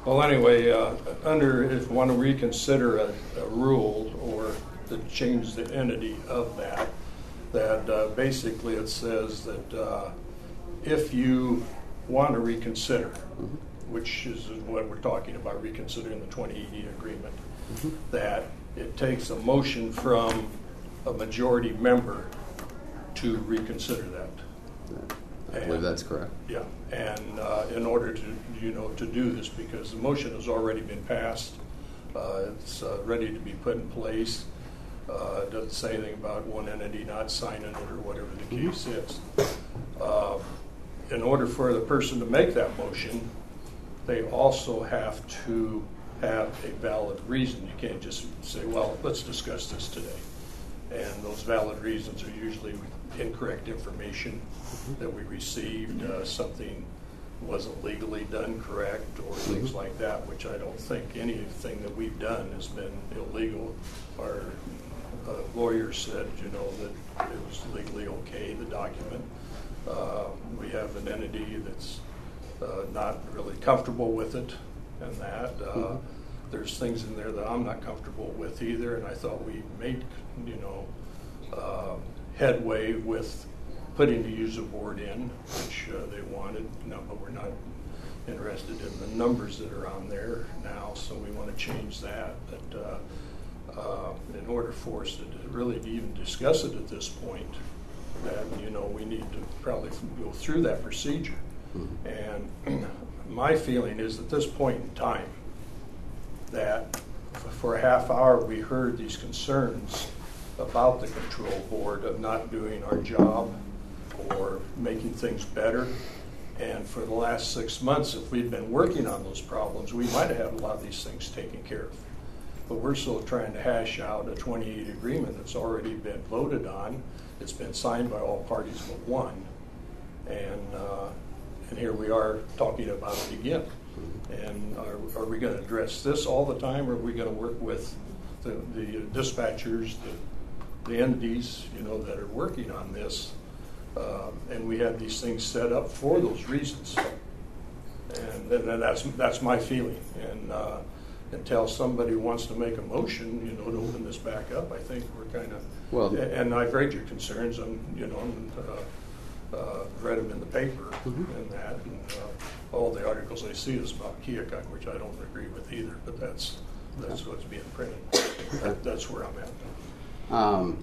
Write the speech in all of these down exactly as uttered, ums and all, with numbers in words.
Well, anyway, uh, under if you want to reconsider a, a rule or to change the entity of that, that uh, basically it says that uh, if you want to reconsider, mm-hmm. which is what we're talking about, reconsidering the twenty eighty agreement, mm-hmm. that it takes a motion from a majority member to reconsider that. I believe and, that's correct. Yeah, and uh, in order to you know to do this, because the motion has already been passed, uh, it's uh, ready to be put in place. Uh, it doesn't say anything about one entity not signing it or whatever the case mm-hmm. is. Uh, in order for the person to make that motion, they also have to have a valid reason. You can't just say, well, let's discuss this today. And those valid reasons are usually incorrect information mm-hmm. that we received, uh, something wasn't legally done correct, or mm-hmm. things like that, which I don't think anything that we've done has been illegal. Our uh, lawyer said, you know, that it was legally okay, the document. Uh, we have an entity that's uh, not really comfortable with it, and that. Uh, mm-hmm. There's things in there that I'm not comfortable with either, and I thought we made, you know, uh, headway with putting the user board in, which uh, they wanted. No, but we're not interested in the numbers that are on there now, so we want to change that. But uh, uh, in order for us to really even discuss it at this point, that you know we need to probably go through that procedure. Mm-hmm. And my feeling is at this point in time, that for a half hour we heard these concerns about the control board of not doing our job or making things better. And for the last six months, if we'd been working on those problems, we might have had a lot of these things taken care of. But we're still trying to hash out a twenty eighty agreement that's already been voted on. It's been signed by all parties but one. And, uh, and here we are talking about it again. And are, are we going to address this all the time, or are we going to work with the, the dispatchers, the, the entities, you know, that are working on this? Uh, and we have these things set up for those reasons. And, and that's that's my feeling. And uh, until somebody wants to make a motion, you know, to open this back up, I think we're kind of. Well, and I've read your concerns. I'm, you know, and, uh, uh, read them in the paper mm-hmm. and that. And, uh, all the articles I see is about Keokuk, which I don't agree with either, but that's that's what's being printed. That, that's where I'm at. Um,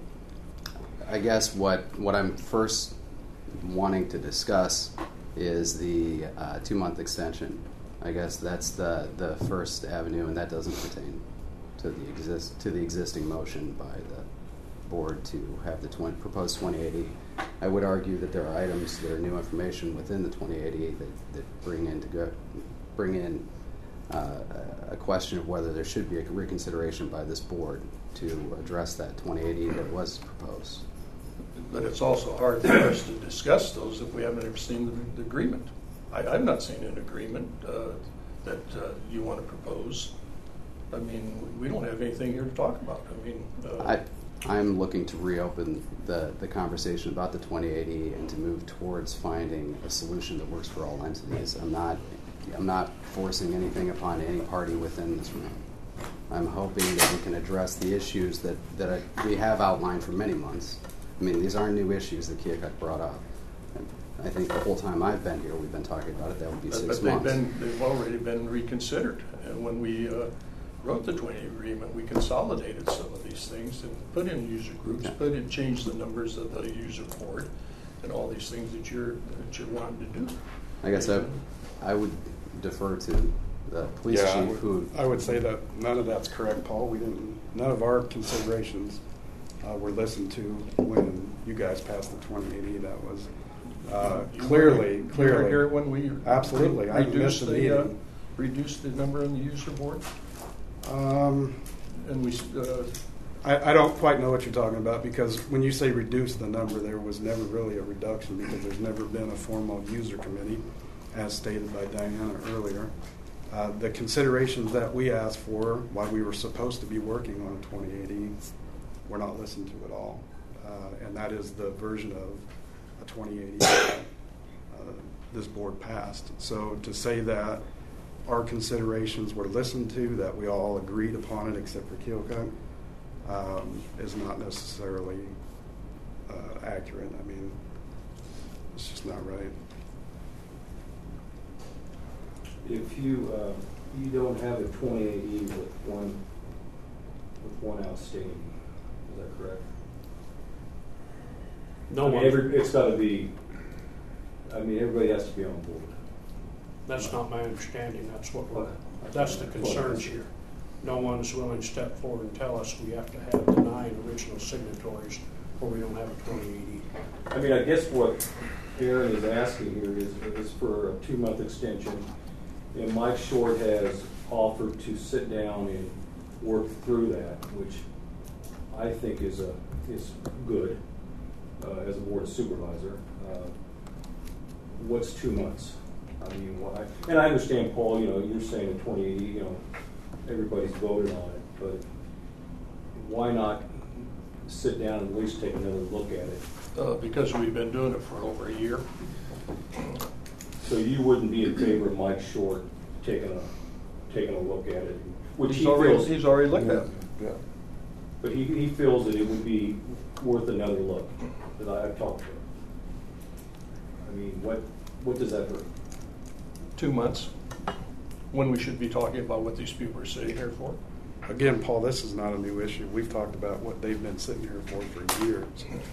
I guess what what I'm first wanting to discuss is the uh, two-month extension. I guess that's the, the first avenue, and that doesn't pertain to the exist to the existing motion by the board to have the twenty, proposed twenty eighty. I would argue that there are items that are new information within the twenty eighty that, that bring in to go, bring in uh, a question of whether there should be a reconsideration by this board to address that twenty eighty that was proposed. But it's also hard for us to discuss those if we haven't ever seen the, the agreement. I, I've not seen an agreement uh, that uh, you want to propose. I mean, we don't have anything here to talk about. I mean, uh, I, I'm looking to reopen the, the conversation about the twenty eighty and to move towards finding a solution that works for all entities. I'm not, I'm not forcing anything upon any party within this room. I'm hoping that we can address the issues that, that I, we have outlined for many months. I mean, these aren't new issues that Keokuk brought up. And I think the whole time I've been here, we've been talking about it. That would be but, six but they've months. Been, they've already been reconsidered. And when we uh, wrote the twenty agreement, we consolidated some of these things and put in user groups, okay. put in, changed the numbers of the user board, and all these things that you're that you're wanting to do. I guess I, I would defer to the police yeah, chief. I would, who I would say that none of that's correct, Paul. We didn't. None of our considerations uh, were listened to when you guys passed the twenty eighty. That was uh, clearly, you clearly. You were here when we absolutely. I reduced missed the, the uh, meeting. reduced the number in the user board. Um, and we. Uh, I, I don't quite know what you're talking about, because when you say reduce the number, there was never really a reduction, because there's never been a formal user committee, as stated by Diana earlier. Uh, the considerations that we asked for, why we were supposed to be working on twenty eighty, were not listened to at all. Uh, and that is the version of a twenty eighty that uh, this board passed. So to say that our considerations were listened to, that we all agreed upon it except for Keokuk, um, is not necessarily uh, accurate. I mean, it's just not right. If you uh, you don't have a twenty-eight E with one with one outstanding, is that correct? No I mean, one. every, it's got to be. I mean, everybody has to be on board. That's not my understanding. That's what we're, What? that's the concerns here. No one is willing to step forward and tell us we have to have the nine original signatories or we don't have a twenty-eight E. I mean, I guess what Aaron is asking here is, is for a two-month extension. And Mike Short has offered to sit down and work through that, which I think is a is good uh, as a board of supervisor. Uh, what's two months? I mean, why? And I understand, Paul. You know, you're saying the twenty-eight. You know, everybody's voted on it, but why not sit down and at least take another look at it? Uh, because we've been doing it for over a year. So you wouldn't be in favor of Mike Short taking a taking a look at it, which He's he already, feels. he's already looked at it. Yeah. But he, he feels that it would be worth another look. That I, I've talked to him. I mean, what what does that hurt? Two months, when we should be talking about what these people are sitting here for. Again, Paul, this is not a new issue. We've talked about what they've been sitting here for for years.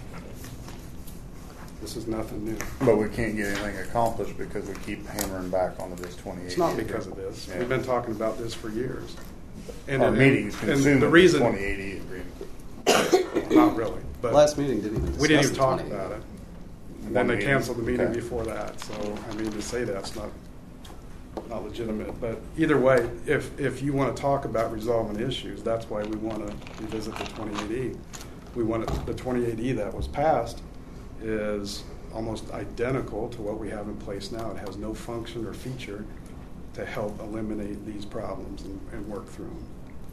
This is nothing new. But we can't get anything accomplished because we keep hammering back onto this twenty-eight. It's not because of this. Yeah. We've been talking about this for years. Our meetings and consume the the reason, twenty-eight agreement. not really, but Last meeting didn't even discuss we didn't even the talk twenty. about it. And One then they meeting. canceled the meeting Okay. before that. So, I mean, to say that's not not legitimate. But either way, if if you want to talk about resolving issues, that's why we want to revisit the twenty-eight E. We want to, the twenty-eight E that was passed is almost identical to what we have in place now. It has no function or feature to help eliminate these problems and, and work through them.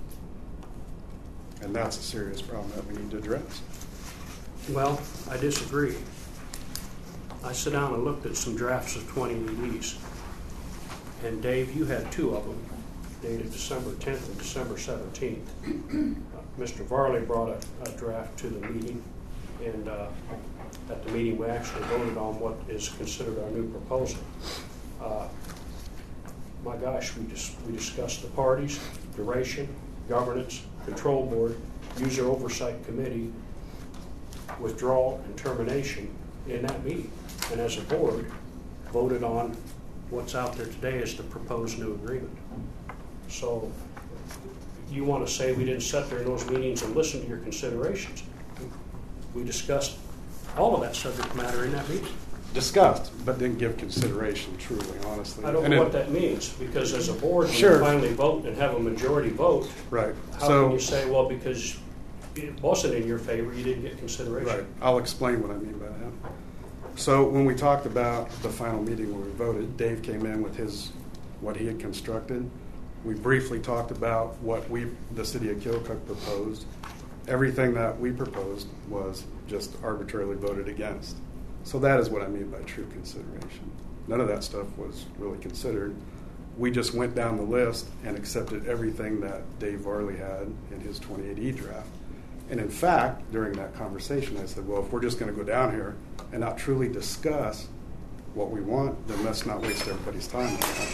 And that's a serious problem that we need to address. Well, I disagree. I sat down and looked at some drafts of twenty-eight Es. And Dave, you had two of them, dated December tenth and December seventeenth. Uh, Mister Varley brought a, a draft to the meeting, and uh, at the meeting we actually voted on what is considered our new proposal. Uh, my gosh, we just we discussed the parties, duration, governance, control board, user oversight committee, withdrawal and termination in that meeting. And as a board, voted on what's out there today as the proposed new agreement. So you want to say we didn't sit there in those meetings and listen to your considerations. We discussed all of that subject matter in that meeting. Discussed, but didn't give consideration, truly, honestly. I don't And know it- what that means, because as a board, when Sure. you finally vote and have a majority vote, Right. how So, can you say, well, because it wasn't in your favor, you didn't get consideration? right. I'll explain what I mean by that. So when we talked about the final meeting where we voted, Dave came in with his, what he had constructed. We briefly talked about what we, the city of Keokuk, proposed. Everything that we proposed was just arbitrarily voted against. So that is what I mean by true consideration. None of that stuff was really considered. We just went down the list and accepted everything that Dave Varley had in his twenty-eight E draft. And in fact, during that conversation, I said, well, if we're just going to go down here and not truly discuss what we want, then let's not waste everybody's time.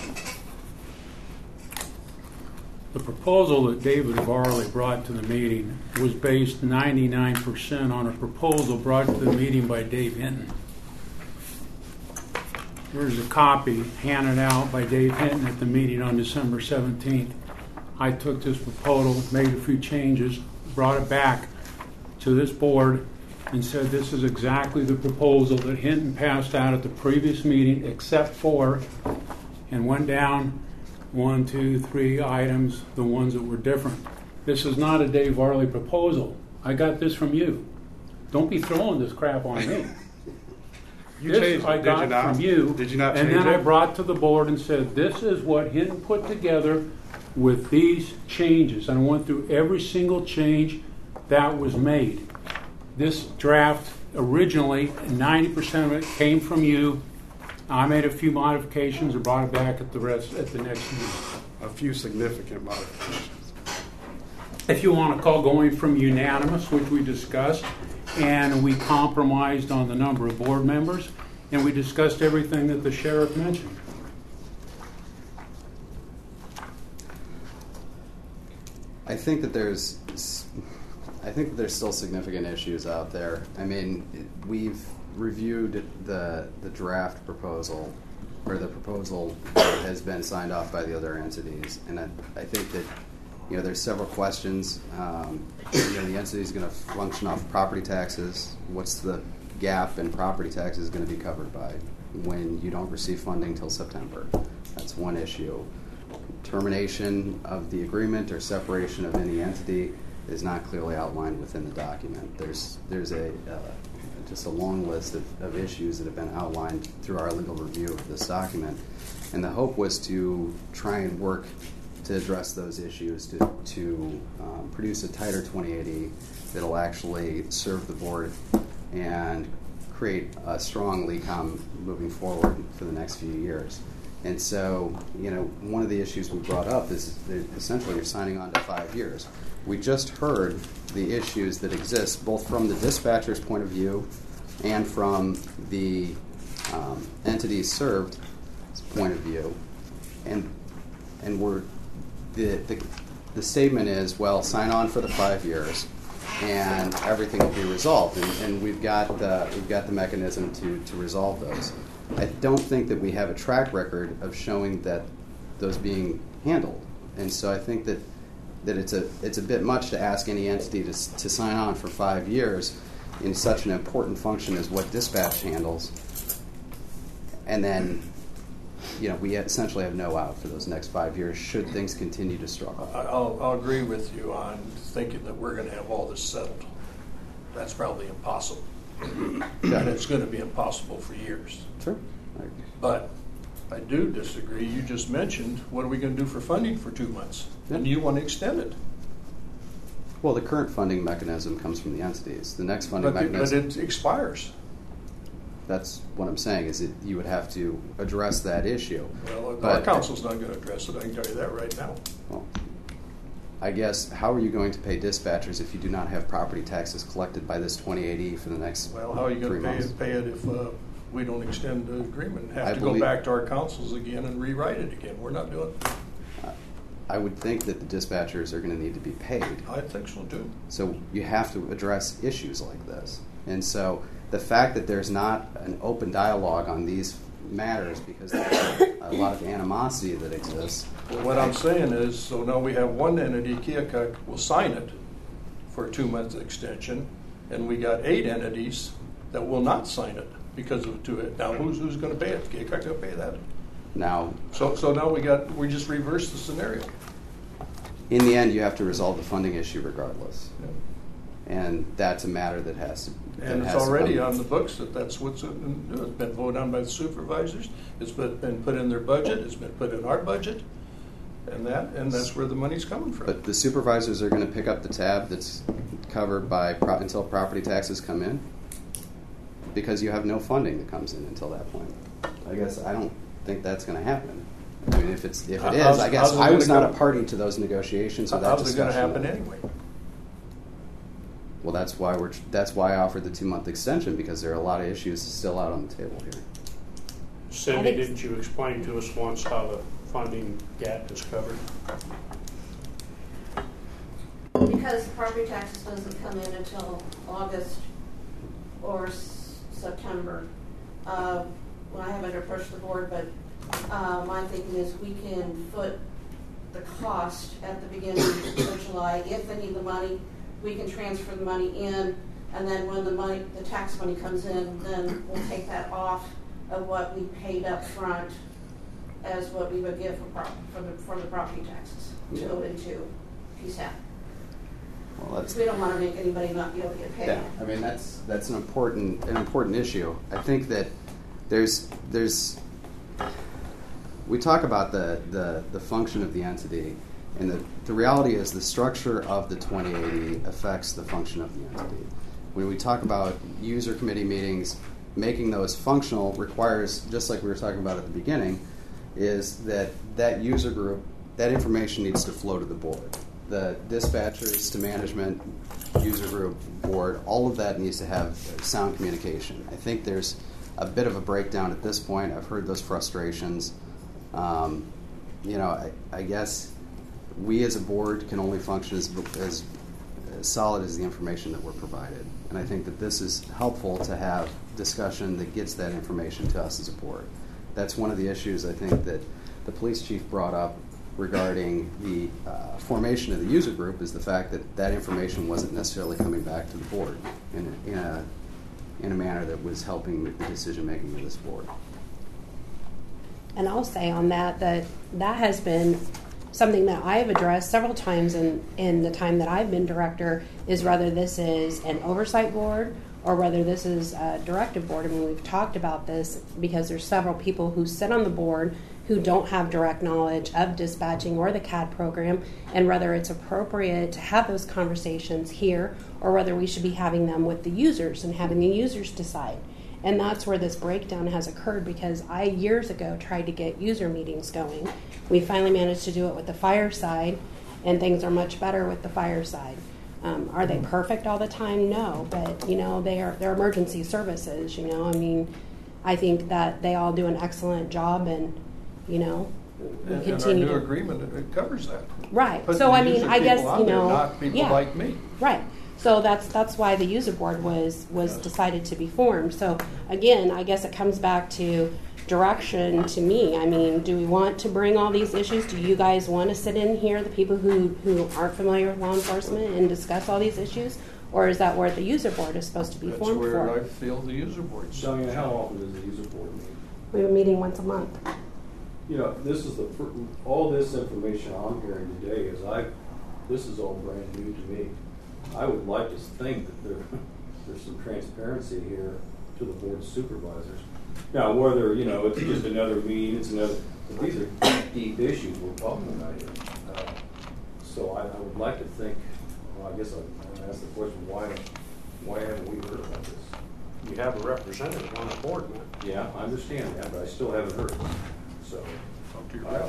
The proposal that David Varley brought to the meeting was based ninety-nine percent on a proposal brought to the meeting by Dave Hinton. Here's a copy handed out by Dave Hinton at the meeting on December seventeenth. I took this proposal, made a few changes, brought it back to this board and said this is exactly the proposal that Hinton passed out at the previous meeting, except for, and went down one, two, three items, the ones that were different. This is not a Dave Varley proposal. I got this from you. Don't be throwing this crap on me. You This changed it, I did got you not? from you. Did you not And change then I it? brought to the board and said, this is what Hinton put together with these changes. And I went through every single change that was made. This draft originally, ninety percent of it came from you. I made a few modifications and brought it back at the rest at the next meeting. A few significant modifications. If you want to call going from unanimous, which we discussed, and we compromised on the number of board members, and we discussed everything that the sheriff mentioned. I think that there's, I think that there's still significant issues out there. I mean, we've reviewed the the draft proposal, or the proposal that has been signed off by the other entities, and I, I think that, you know, there's several questions. Um, you know, the entity is going to function off property taxes. What's the gap in property taxes going to be covered by when you don't receive funding till September? That's one issue. Termination of the agreement or separation of any entity is not clearly outlined within the document. There's there's a uh, just a long list of, of issues that have been outlined through our legal review of this document, and the hope was to try and work to address those issues, to, to um, produce a tighter twenty eighty that'll actually serve the board and create a strong LECOM moving forward for the next few years. And so, you know, one of the issues we brought up is that essentially you're signing on to five years. We just heard the issues that exist both from the dispatcher's point of view and from the um, entities served point of view, and and we're the, the the statement is, well, sign on for the five years, and everything will be resolved. And, and we've got the we've got the mechanism to to resolve those. I don't think that we have a track record of showing that those being handled, and so I think that that it's a it's a bit much to ask any entity to to sign on for five years in such an important function as what dispatch handles, and then, you know, we essentially have no out for those next five years should things continue to struggle. I'll, I'll agree with you on thinking that we're going to have all this settled. That's probably impossible. And it's going to be impossible for years. Sure. But I do disagree. You just mentioned, what are we going to do for funding for two months? Yeah. And you want to extend it. Well, the current funding mechanism comes from the entities. The next funding But, mechanism... but it expires. That's what I'm saying, is that you would have to address that issue. Well, But- our council's not going to address it. I can tell you that right now. Well, I guess, how are you going to pay dispatchers if you do not have property taxes collected by this twenty eighty for the next Well, how are you three going to pay months? it, pay it if uh, we don't extend the agreement? Have I to believe- go back to our councils again and rewrite it again. We're not doing it. I would think that the dispatchers are going to need to be paid. I think so too. So you have to address issues like this. And so the fact that there's not an open dialogue on these matters because there's a lot of animosity that exists. Well, what I'm saying is, so now we have one entity, Keokuk, will sign it for a two-month extension, and we got eight entities that will not sign it because of to it. Now, who's who's going to pay it? Keokuk going to pay that? Now, So so now we got we just reversed the scenario. in the end, you have to resolve the funding issue regardless. And that's a matter that has to that And it's has to already come- on the books that that's what's in, it's been voted on by the supervisors. It's been, been put in their budget. It's been put in our budget, and that and that's where the money's coming from. But the supervisors are going to pick up the tab that's covered by pro- until property taxes come in, because you have no funding that comes in until that point. I guess I don't think that's going to happen. I mean, if it's if it is, How's- I guess how's it I was gonna not go? a party to those negotiations or that How's it going discussion. to happen anyway? Well, that's why we're that's why I offered the two month extension, because there are a lot of issues still out on the table here. Cindy, I think- didn't you explain to us once how the funding gap is covered? Because property taxes doesn't come in until August or s- September. Uh, well, I haven't approached the board, but uh, my thinking is we can foot the cost at the beginning of July. If they need the money, we can transfer the money in, and then when the money, the tax money comes in, then we'll take that off of what we paid up front as what we would give for, prop, for, the, for the property taxes to go into P S A P. Well, that's We don't want to make anybody not be able to get paid. yeah. I mean, that's that's an important an important issue. I think that there's there's we talk about the the, the function of the entity, and the, the reality is the structure of the twenty eighty affects the function of the entity. When we talk about user committee meetings, making those functional requires, just like we were talking about at the beginning, is that that user group, that information needs to flow to the board. The dispatchers to management, user group, board, all of that needs to have sound communication. I think there's a bit of a breakdown at this point. I've heard those frustrations. Um, you know, I, I guess we as a board can only function as, as, as solid as the information that we're provided. And I think that this is helpful to have discussion that gets that information to us as a board. That's one of the issues I think that the police chief brought up regarding the uh, formation of the user group, is the fact that that information wasn't necessarily coming back to the board in, in, a, in a manner that was helping with the decision-making of this board. And I'll say on that that that has been something that I have addressed several times in, in the time that I've been director, is whether this is an oversight board or whether this is a directive board. I mean, we've talked about this because there's several people who sit on the board who don't have direct knowledge of dispatching or the C A D program, and whether it's appropriate to have those conversations here or whether we should be having them with the users and having the users decide. And that's where this breakdown has occurred, because I years ago tried to get user meetings going. We finally managed to do it with the fireside, and things are much better with the fireside. Um, are they perfect all the time? No, but you know, they are they're emergency services. You know, I mean, I think that they all do an excellent job, and you know, we And, and our continue new to, agreement, it- it covers that. right. Putting So the I mean, user I guess people out you there, know, not people yeah, like me. right. So that's that's why the user board was was Yes. decided to be formed. So again, I guess it comes back to direction to me. I mean, do we want to bring all these issues? Do you guys want to sit in here, the people who, who aren't familiar with law enforcement, and discuss all these issues? Or is that where the user board is supposed to be That's formed where I for? feel the user board's. Diane, how often does the user board meet? We have a meeting once a month. You know, this is the, fir- all this information I'm hearing today is I, this is all brand new to me. I would like to think that there, there's some transparency here to the board of supervisors. Now, whether, you know, it's just another meeting, it's another, but these are deep, deep issues we're talking about here. Uh, so I, I would like to think, well, I guess I, I'm going to ask the question, why, why haven't we heard about this? You have a representative on the board, man. Yeah, I understand that, but I still haven't heard. So, Talk to your I- rep.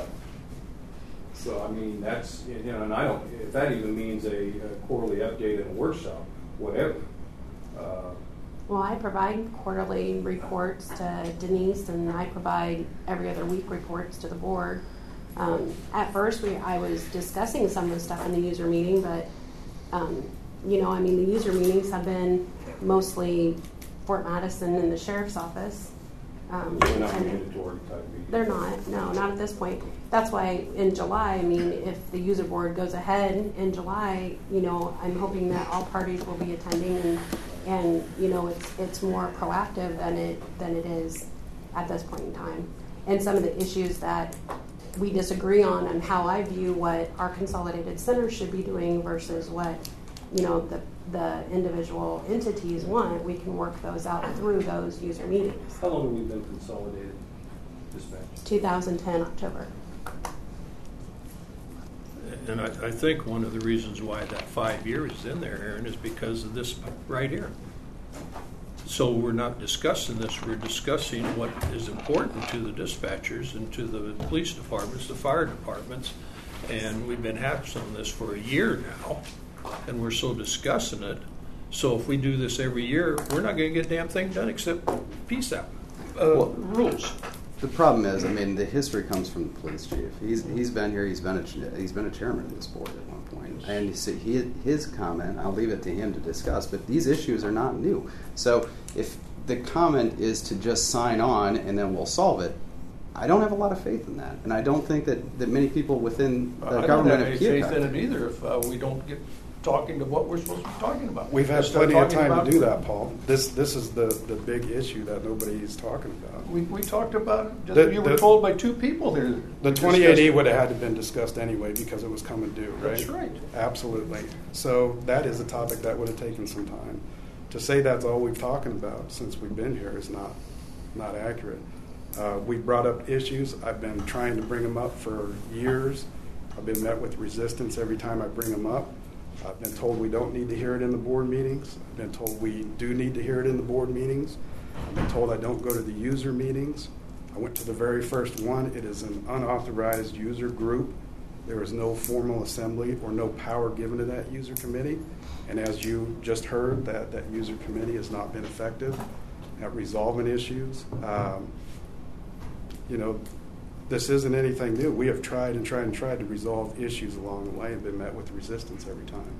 so I mean, that's, you know, and I don't, if that even means a, a quarterly update and a workshop, whatever. Uh, Well, I provide quarterly reports to Denise, and I provide every other week reports to the board. Um, at first, we I was discussing some of the stuff in the user meeting, but um, you know, I mean, the user meetings have been mostly Fort Madison and the sheriff's office. Um, They're not and- mandatory type meetings. They're not, no, not at this point. That's why in July, I mean, if the user board goes ahead in July, you know, I'm hoping that all parties will be attending, and, and you know, it's it's more proactive than it than it is at this point in time. And some of the issues that we disagree on, and how I view what our consolidated centers should be doing versus what, you know, the the individual entities want, we can work those out through those user meetings. How long have we been consolidated dispatch? two thousand ten October. And I, I think one of the reasons why that five years is in there, Aaron, is because of this right here. So we're not discussing this, we're discussing what is important to the dispatchers and to the police departments, the fire departments. And we've been having some of this for a year now, and we're still discussing it. So if we do this every year, we're not going to get a damn thing done except peace out uh, Well- rules. The problem is, I mean, the history comes from the police chief. He's he's been here. He's been a he's been a chairman of this board at one point. And so he, his comment, I'll leave it to him to discuss. But these issues are not new. So if the comment is to just sign on and then we'll solve it, I don't have a lot of faith in that. And I don't think that, that many people within the I don't government have any of faith Keokuk. in it either if uh, we don't get talking to what we're supposed to be talking about. We've had Let's start plenty of talking time about- to do that, Paul. This this is the, the big issue that nobody's talking about. We, we talked about it. Just, The- you were the- told by two people here. The we twenty-eight E discussed- would have had to been discussed anyway because it was coming due, right? That's right. Absolutely. So that is a topic that would have taken some time. To say that's all we've talking about since we've been here is not not accurate. Uh, we brought up issues. I've been trying to bring them up for years. I've been met with resistance every time I bring them up. I've been told we don't need to hear it in the board meetings. I've been told we do need to hear it in the board meetings. I've been told I don't go to the user meetings. I went to the very first one. It is an unauthorized user group. There is no formal assembly or no power given to that user committee. And as you just heard, that, that user committee has not been effective at resolving issues. Um, you know, this isn't anything new. We have tried and tried and tried to resolve issues along the way and been met with resistance every time.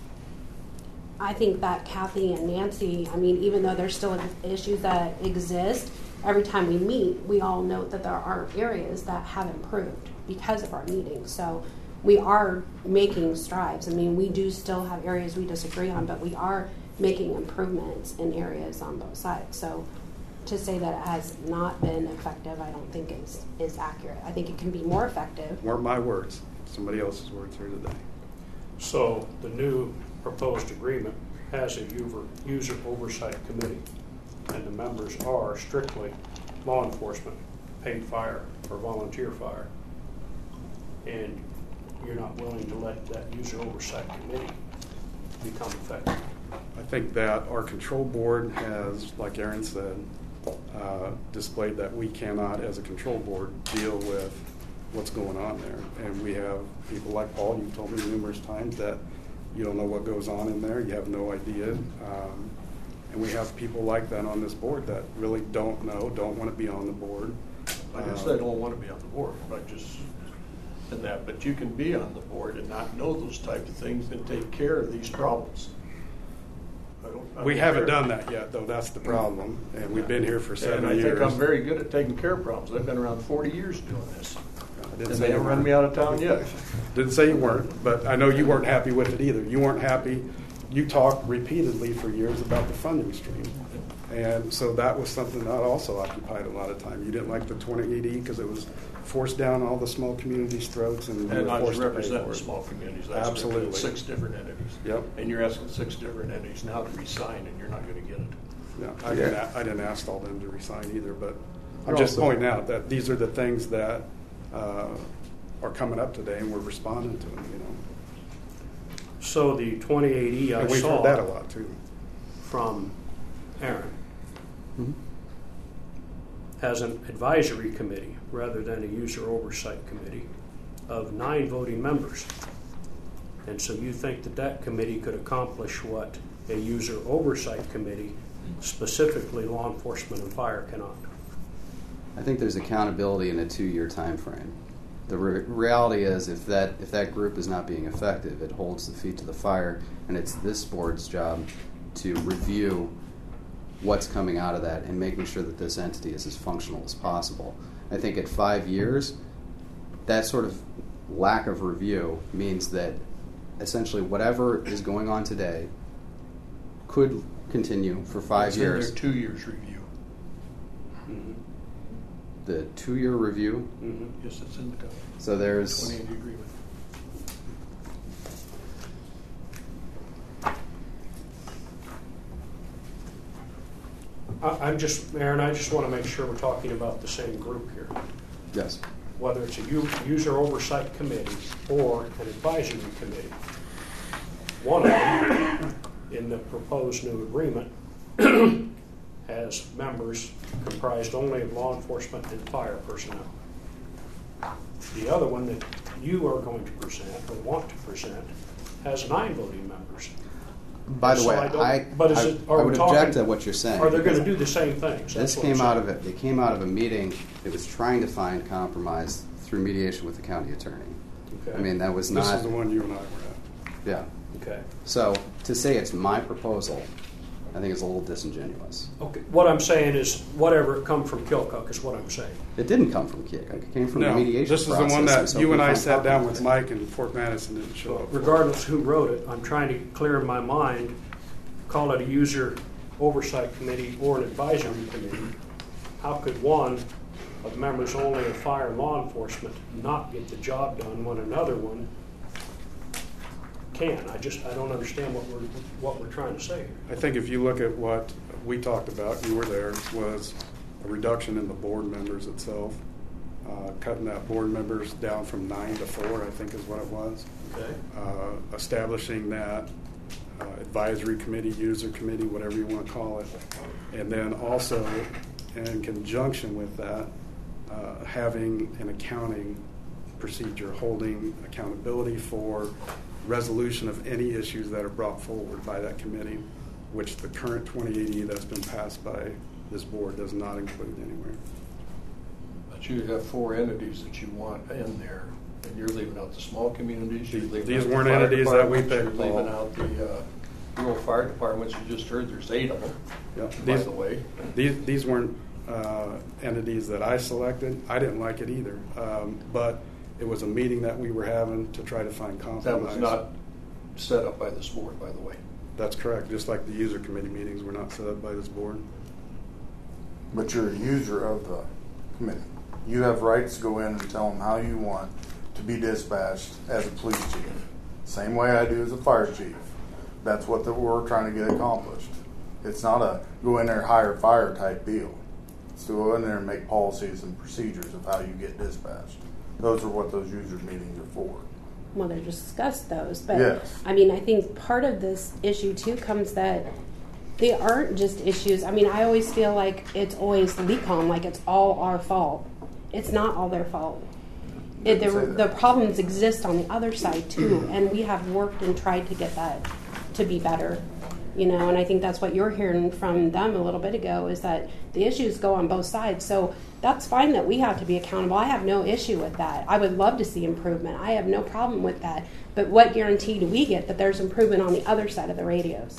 I think that Kathy and Nancy, I mean, even though there's still issues that exist, every time we meet, we all note that there are areas that have improved because of our meetings. So we are making strides. I mean, we do still have areas we disagree on, but we are making improvements in areas on both sides. So to say that it has not been effective, I don't think is, is accurate. I think it can be more effective. Weren't my words, somebody else's words here today. So the new proposed agreement has a user, user oversight committee, and the members are strictly law enforcement, paid fire, or volunteer fire. And you're not willing to let that user oversight committee become effective. I think that our control board has, like Aaron said, uh, displayed that we cannot, as a control board, deal with what's going on there. And we have people like Paul, you've told me numerous times that you don't know what goes on in there, you have no idea. Um, and we have people like that on this board that really don't know, don't want to be on the board. I guess they don't want to be on the board, but just in that. But you can be on the board and not know those type of things and take care of these problems. I don't, I We don't haven't care. done that yet, though. That's the problem. And we've been here for seven and I years. think I'm very good at taking care of problems. I've been around forty years doing this. I didn't And say they you haven't run weren't. me out of town yet. Didn't say you weren't, but I know you weren't happy with it either. You weren't happy. You talked repeatedly for years about the funding stream. And so that was something that also occupied a lot of time. You didn't like the twenty eighty because it was forced down all the small communities' throats, and, you And were I was forced to pay representing for the it. small communities. That's Absolutely. Six different entities. Yep. And you're asking six different entities now to resign, and you're not going to get it. No, I didn't. a- I didn't ask all them to resign either, but I'm You're just also- pointing out that these are the things that uh, are coming up today, and we're responding to them. You know, So the twenty-eight E I and we've saw heard that a lot too. from Aaron Mm-hmm. has an advisory committee rather than a user oversight committee of nine voting members. And so you think that that committee could accomplish what a user oversight committee, specifically law enforcement and fire, cannot? I think there's accountability in a two-year time frame. The re- reality is, if that if that group is not being effective, it holds the feet to the fire, and it's this board's job to review what's coming out of that and making sure that this entity is as functional as possible. I think at five years, that sort of lack of review means that essentially whatever is going on today could continue for five It's years. in their two years review. Mm-hmm. The two-year review. Mm-hmm. Yes, it's in the So there's. twenty eighty agreement. I, I'm just, Aaron, I just want to make sure we're talking about the same group here. Yes. Whether it's a u- user oversight committee or an advisory committee. One of them, in the proposed new agreement, has members comprised only of law enforcement and fire personnel. The other one that you are going to present, or want to present, has nine voting members. By the So way, I don't- I, but is I, it- are I we would talking- object to what you're saying. Are they going to because do the same things? This That's what I'm came out saying. of it. It came out of a meeting that was trying to find compromise through mediation with the county attorney. Okay. I mean, that was This not. is the one you and I were at. Yeah. Okay. So to say it's my proposal, I think is a little disingenuous. Okay. What I'm saying is, whatever come from Kilcock is what I'm saying. It didn't come from Keokuk. It came from No, the mediation this is the process. one that so you we and I found sat down with compromise. Mike, and Fort Madison didn't show up. for. Regardless who wrote it, I'm trying to clear in my mind, call it a user oversight committee or an advisory committee. How could one of members only of fire and law enforcement not get the job done when another one can? I just, I don't understand what we're, what we're trying to say here. I think if you look at what we talked about, you were there, was a reduction in the board members itself, uh, cutting that board members down from nine to four, I think is what it was. Okay. Uh, establishing that uh, advisory committee, user committee, whatever you want to call it. And then also, in conjunction with that, uh, having an accounting procedure, holding accountability for resolution of any issues that are brought forward by that committee, which the current twenty eighty that's been passed by this board does not include anywhere. But you have four entities that you want in there, and you're leaving out the small communities. You're leaving These out the weren't fire entities that we departments, picked, You're leaving Paul. out the uh, rural fire departments. You just heard there's eight of them, Yeah. by These- the way. These, these weren't uh, entities that I selected. I didn't like it either. Um, but it was a meeting that we were having to try to find compromise. That was not set up by this board, by the way. That's correct. Just like the user committee meetings were not set up by this board. But you're a user of the committee. You have rights to go in and tell them how you want to be dispatched as a police chief. Same way I do as a fire chief. That's what the, we're trying to get accomplished. It's not a go in there, hire, fire type deal. It's to go in there and make policies and procedures of how you get dispatched. Those are what those user meetings are for. Well, they discussed those, but Yes. I mean, I think part of this issue too comes that they aren't just issues. I mean, I always feel like it's always LECOM, like it's all our fault. It's not all their fault. It, the, Say the that. problems exist on the other side too, and we have worked and tried to get that to be better. You know, and I think that's what you're hearing from them a little bit ago is that the issues go on both sides. So that's fine that we have to be accountable. I have no issue with that. I would love to see improvement. I have no problem with that. But what guarantee do we get that there's improvement on the other side of the radios?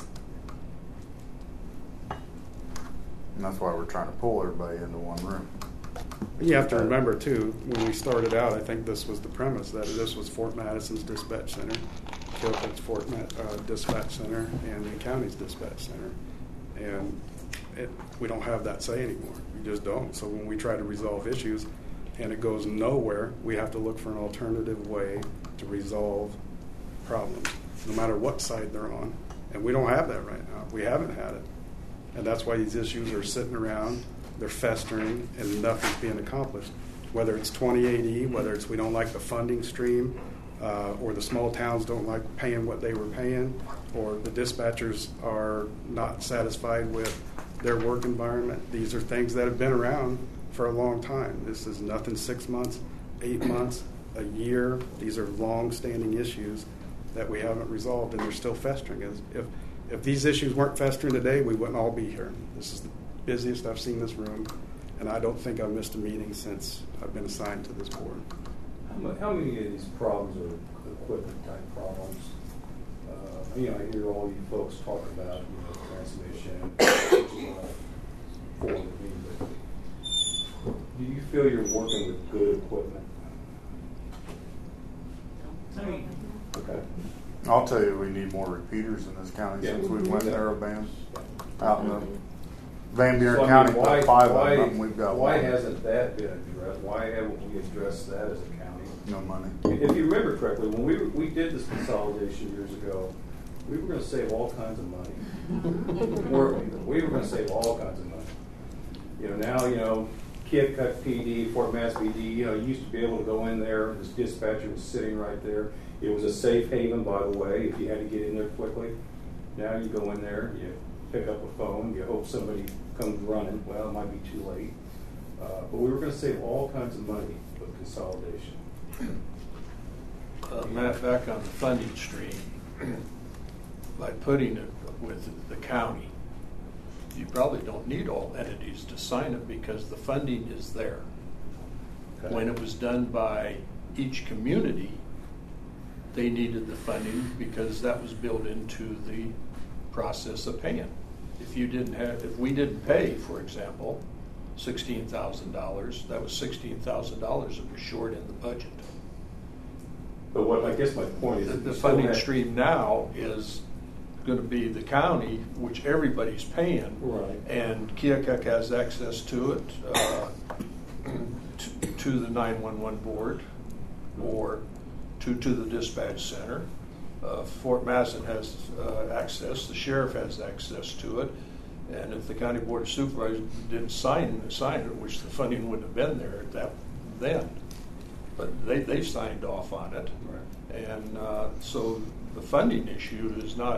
And that's why we're trying to pull everybody into one room. You have to remember, too, when we started out, I think this was the premise, that this was Fort Madison's dispatch center, Keokuk's Fort Ma- uh, dispatch center, and the county's dispatch center. And it, we don't have that say anymore. We just don't. So when we try to resolve issues and it goes nowhere, we have to look for an alternative way to resolve problems, no matter what side they're on. And we don't have that right now. We haven't had it. And that's why these issues are sitting around. They're festering, and nothing's being accomplished. Whether it's twenty eighty, whether it's we don't like the funding stream, uh, or the small towns don't like paying what they were paying, or the dispatchers are not satisfied with their work environment. These are things that have been around for a long time. This is nothing six months, eight months, a year. These are long-standing issues that we haven't resolved, and they're still festering. As if if these issues weren't festering today, we wouldn't all be here. This is the busiest I've seen this room, and I don't think I've missed a meeting since I've been assigned to this board. How mu- How many of these problems are equipment type problems? Uh, You know, I hear all you folks talk about, you know, transmission, which is all forward me, but do you feel you're working with good equipment? Okay. I'll tell you, we need more repeaters in this county Yeah. since we went narrowband. Out in the Van Buren So, I County, mean, why- put five why- of them, we've got Why one. hasn't that been addressed? Why haven't we addressed that as a county? No money. If you remember correctly, when we, were- we did this consolidation years ago, we were gonna save all kinds of money. Weren't we? We were gonna save all kinds of money. You know, now, you know, Keokuk P D, Fort Mass P D, you know, you used to be able to go in there, this dispatcher was sitting right there. It was a safe haven, by the way, if you had to get in there quickly. Now you go in there, you pick up a phone, you hope somebody comes running. Well, it might be too late. Uh, but we were gonna save all kinds of money with consolidation. Uh, Matt, back on the funding stream, by putting it with the county, you probably don't need all entities to sign it because the funding is there. Okay. When it was done by each community, they needed the funding because that was built into the process of paying. If you didn't have, if we didn't pay, for example, sixteen thousand dollars, that was sixteen thousand dollars that was short in the budget. But what, I guess my point is. The, that the you still funding have- stream now is going to be the county, which everybody's paying. Right. And Keokuk has access to it, uh, to, to the nine one one board or to, to the dispatch center. Uh, Fort Madison has uh, access, the sheriff has access to it. And if the county board of supervisors didn't sign, sign it, which the funding wouldn't have been there at that then, but they, they signed off on it. Right. And uh, so the funding issue is not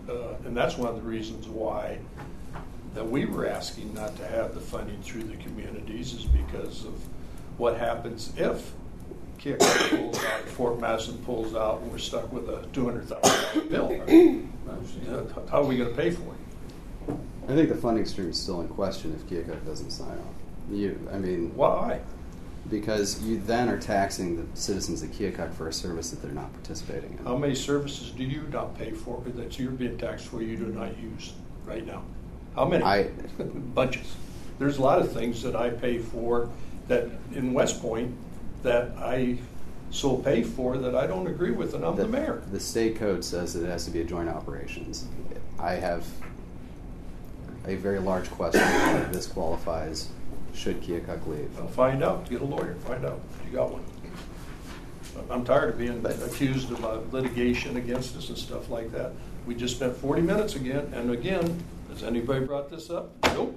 uh, and that's one of the reasons why that we were asking not to have the funding through the communities, is because of what happens if Keokuk pulls out, Fort Madison pulls out, and we're stuck with a two hundred thousand dollar bill. Uh, How are we going to pay for it? I think the funding stream is still in question if Keokuk doesn't sign off. You, I mean, Why? because you then are taxing the citizens of Keokuk for a service that they're not participating in. How many services do you not pay for that you're being taxed for you do not use right now? How many? I- Bunches. There's a lot of things that I pay for that in West Point that I so pay for that I don't agree with, and I'm the, mayor. The state code says that it has to be a joint operations. I have a very large question whether this qualifies should Keokuk leave. I'll find out. Get a lawyer. Find out if you got one. I'm tired of being But- accused of uh, litigation against us and stuff like that. We just spent forty minutes again, and again, has anybody brought this up? Nope.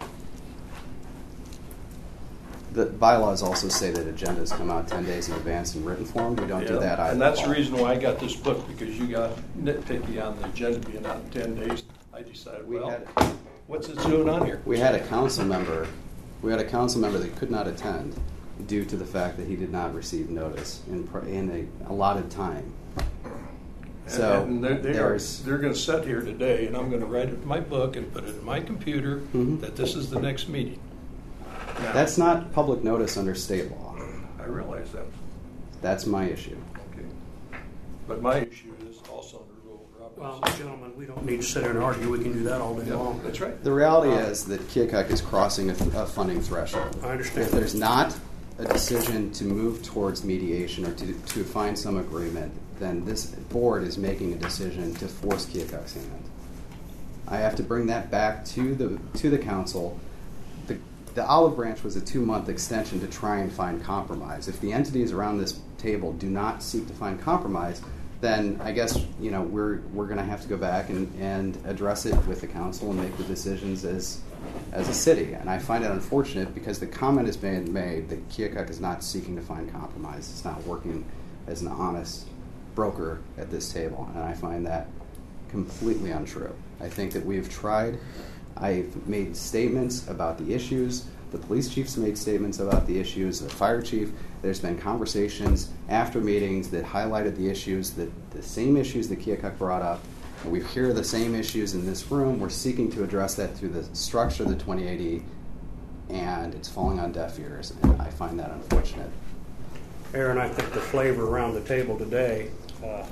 The bylaws also say that agendas come out ten days in advance in written form. We don't do Yeah, that either. And that's the reason why I got this book, because you got nitpicky on the agenda being out in ten days. I decided, We well, had- what's it doing on here? We had a council member. We had a council member that could not attend due to the fact that he did not receive notice in pr- in a allotted time. So And they're, they are, there's they're going to sit here today, and I'm going to write it in my book and put it in my computer Mhm. that this is the next meeting. Now, that's not public notice under state law. I realize that. That's my issue. Okay. But my issue is also under Rule of Well, Roberts. gentlemen, we don't need to sit here and argue. We can do that all day Yeah, long. that's right. The reality is that Keokuk is crossing a, a funding threshold. I understand. If there's not a decision to move towards mediation or to, to find some agreement, then this board is making a decision to force Keokuk's hand. I have to bring that back to the to the council. The, the olive branch was a two-month extension to try and find compromise. If the entities around this table do not seek to find compromise, then I guess you know we're we're going to have to go back and, and address it with the council and make the decisions as as a city. And I find it unfortunate because the comment has been made that Keokuk is not seeking to find compromise. It's not working as an honest broker at this table, and I find that completely untrue. I think that we've tried. I've made statements about the issues. The police chief's made statements about the issues. The fire chief. There's been conversations after meetings that highlighted the issues, that the same issues that Keokuk brought up. And we hear the same issues in this room. We're seeking to address that through the structure of the twenty eighty, and it's falling on deaf ears, and I find that unfortunate. Aaron, I think the flavor around the table today uh,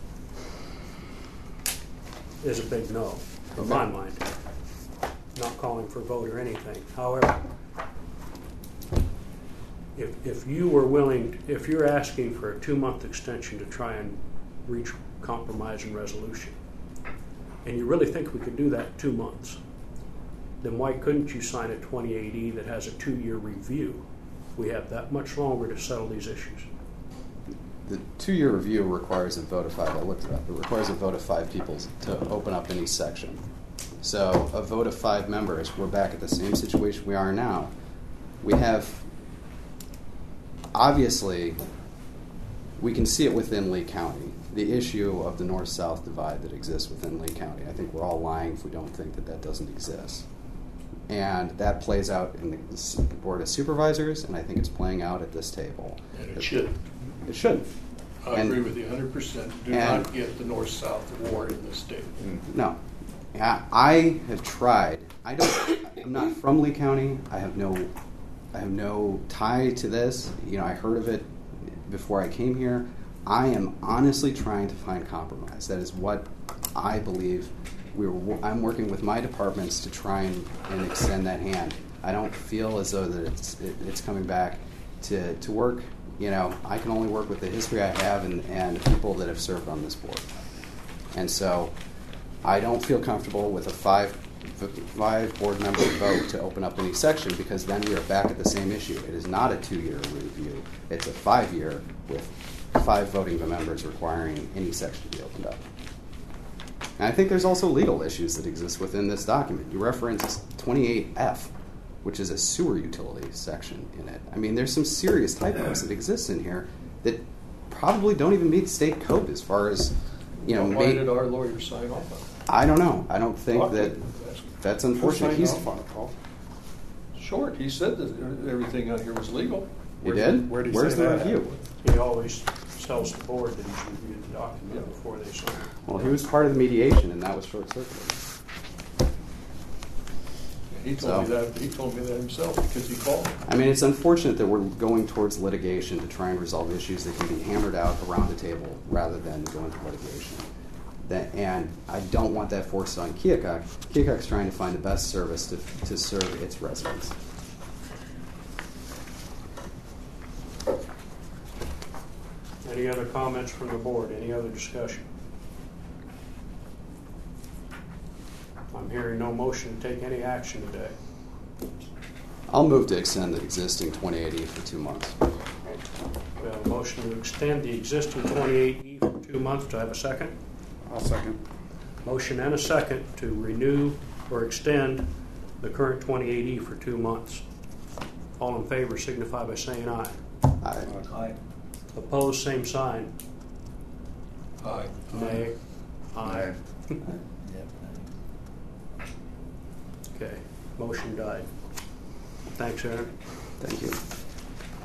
is a big no, in my mind. Not calling for a vote or anything. However, if, if you were willing, if you're asking for a two-month extension to try and reach compromise and resolution, and you really think we could do that in two months, then why couldn't you sign a twenty eighty that has a two-year review? We have that much longer to settle these issues. The two-year review requires a vote of five. I looked it up. It requires a vote of five people to open up any section. So a vote of five members, we're back at the same situation we are now. We have, obviously, we can see it within Lee County, the issue of the north-south divide that exists within Lee County. I think we're all lying if we don't think that that doesn't exist. And that plays out in the Board of Supervisors, and I think it's playing out at this table. And it should. It shouldn't. I And- agree with you one hundred percent. Do and- not get the north-south war in this state. No. Yeah, I have tried. I don't. I'm not from Lee County. I have no. I have no tie to this. You know, I heard of it before I came here. I am honestly trying to find compromise. That is what I believe. We were, I'm working with my departments to try and, and extend that hand. I don't feel as though that it's it, it's coming back to to work. You know, I can only work with the history I have and, and the people that have served on this board. And so I don't feel comfortable with a five five board member vote to open up any section, because then we are back at the same issue. It is not a two-year review. It's a five-year with five voting members requiring any section to be opened up. And I think there's also legal issues that exist within this document. You reference twenty-eight F, which is a sewer utility section in it. I mean, there's some serious typos that exist in here that probably don't even meet state code as far as you know, Why may- did our lawyer sign off on it? I don't know. I don't think Talk to that him. Ask him. that's Who unfortunate. signed He's, off on it, Paul? Short, he said that everything out here was legal. you did? Where did he Where's say the that? review? He always tells the board that he's reviewed the document before they sign it. Well, he was part of the mediation, and that was short-circuited. He told me So- that, he told me that himself because he called me. I mean, it's unfortunate that we're going towards litigation to try and resolve issues that can be hammered out around the table rather than going to litigation. That, and I don't want that forced on Keokuk. Keokuk's trying to find the best service to, to serve its residents. Any other comments from the board? Any other discussion? I'm hearing no motion to take any action today. I'll move to extend the existing twenty-eight E for two months. We have a motion to extend the existing twenty-eight E for two months. Do I have a second? I'll second. Motion and a second to renew or extend the current twenty-eight E for two months. All in favor signify by saying aye. I, Aye. Opposed, same sign. Aye. Nay. Aye. Okay, motion died. Thanks, Aaron. thank you.